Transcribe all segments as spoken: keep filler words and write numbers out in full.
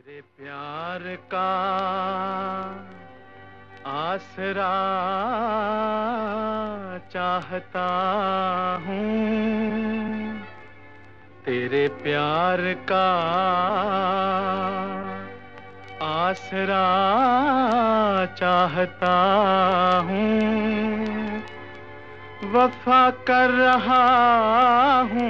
तेरे प्यार का आसरा चाहता हूँ, तेरे प्यार का आसरा चाहता हूँ, वफा कर रहा हूँ,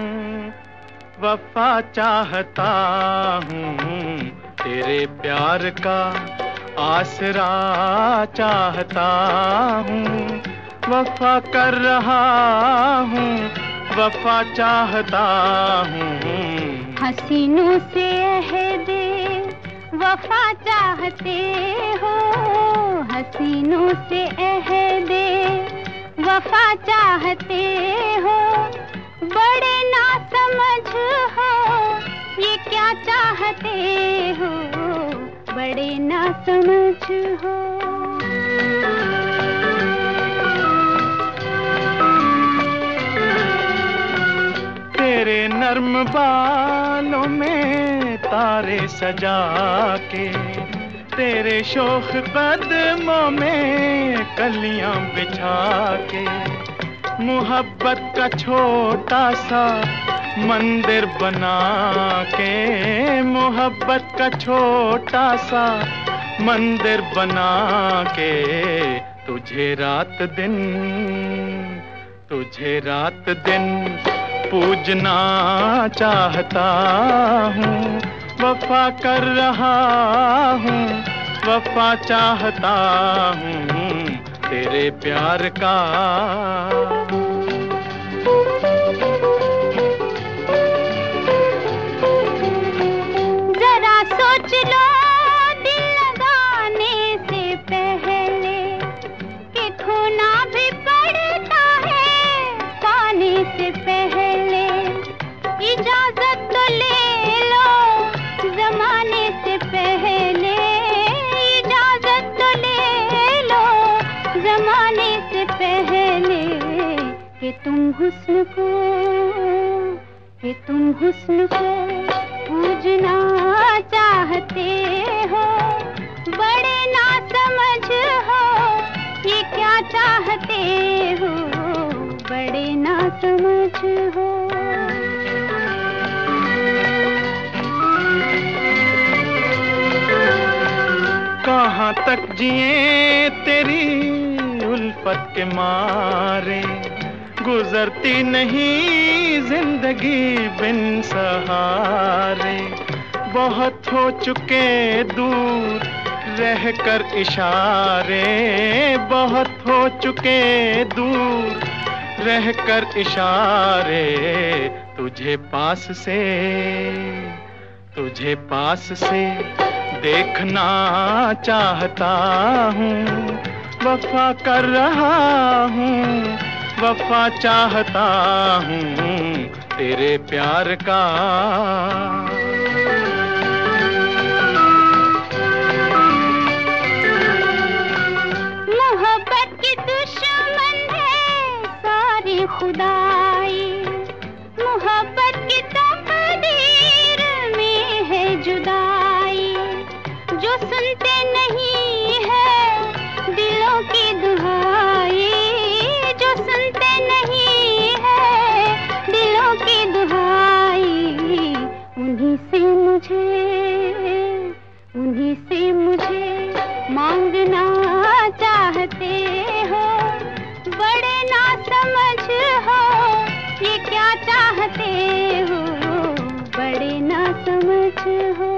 वफा चाहता हूँ, तेरे प्यार का आसरा चाहता हूँ, वफा कर रहा हूँ, वफा चाहता हूँ। हसीनों से अहदे वफा चाहते हो, हसीनों से अहदे वफा चाहते हो, बड़े ना समझ हो ये क्या चाहते हो, बड़े ना समझ हो। तेरे नर्म बालों में तारे सजा के, तेरे शोख कदमों में कलियां बिछा के, मोहब्बत का छोटा सा मंदिर बना के, मोहब्बत का छोटा सा मंदिर बना के, तुझे रात दिन तुझे रात दिन पूजना चाहता हूँ, वफा कर रहा हूँ, वफा चाहता हूँ, तेरे प्यार का। जरा सोच लो दिल लगाने से पहले कि खोना भी पड़ता है पाने से पहले, इजाजत तो ले लो जमाने से पहले, इजाजत तो ले लो जमाने से पहले, कि तुम हुस्न को कि तुम हुस्न को पूजना चाहते हो, बड़े ना समझ हो ये क्या चाहते हो, बड़े ना समझ हो। कहाँ तक जिए तेरी उल्फत के मारे, गुजरती नहीं जिंदगी बिन सहारे, बहुत हो चुके दूर रह कर इशारे, बहुत हो चुके दूर रह कर इशारे, तुझे पास से तुझे पास से देखना चाहता हूँ, वफा कर रहा हूँ, वफा चाहता हूँ, तेरे प्यार का। मोहब्बत की दुश्मन है सारी खुदाई, मोहब्बत की तकदीर में है जुदाई, जो सुनते नहीं है दिलों की दुहाई, जो सुनते नहीं है दिलों की दुहाई, उन्हीं से मुझे उन्हीं से मुझे मांगना चाहते हो, बड़े ना समझ हो ये क्या चाहते हो, बड़े ना समझ हो।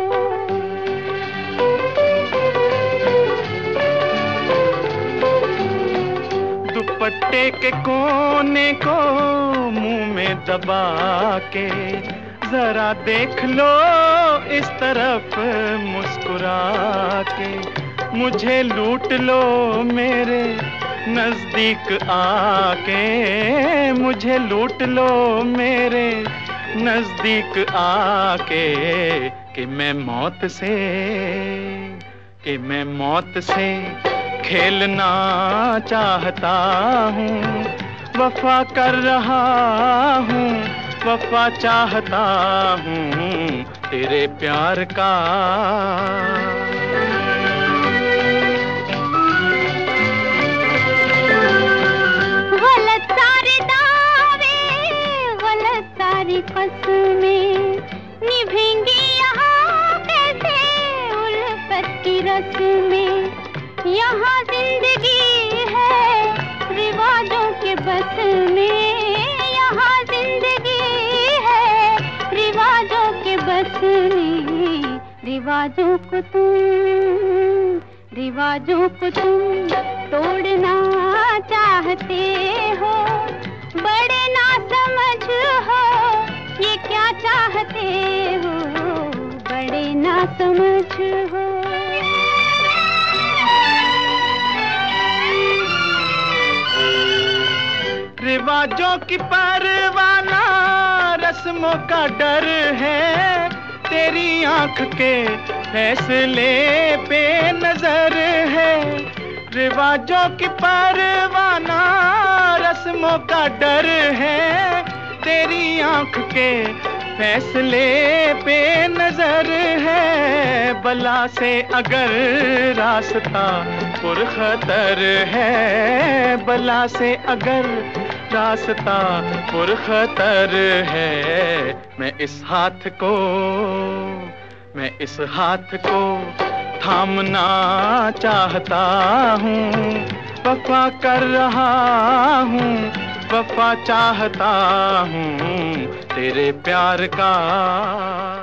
दुपट्टे के कोने को मुंह में दबा के, जरा देख लो इस तरफ मुस्कुरा के, मुझे लूट लो मेरे नजदीक आके, मुझे लूट लो मेरे नजदीक आके, कि मैं मौत से कि मैं मौत से खेलना चाहता हूँ, वफा कर रहा हूँ, वफा चाहता हूँ, तेरे प्यार का। गलत सारे दावे, गलत सारी कसमें निभेंगी यहाँ कैसे उल्फत की रस्में। यहाँ जिंदगी है रिवाजों के बस में, यहाँ जिंदगी है रिवाजों के बस में। रिवाजों को तुम, रिवाजों को तुम तोड़ना चाहते हो, बड़े ना समझ हो ये क्या चाहते हो, बड़े ना समझ हो। रिवाजों की परवाना रस्मों का डर है, तेरी आंख के फैसले पे नजर है। रिवाजों की परवाना रस्मों का डर है, तेरी आंख के फैसले पे नजर है। बला से अगर रास्ता पुरखतर है, बला से अगर रास्ता पुरखतर है, मैं इस हाथ को, मैं इस हाथ को थामना चाहता हूँ। वफा कर रहा हूँ, वफा चाहता हूँ तेरे प्यार का।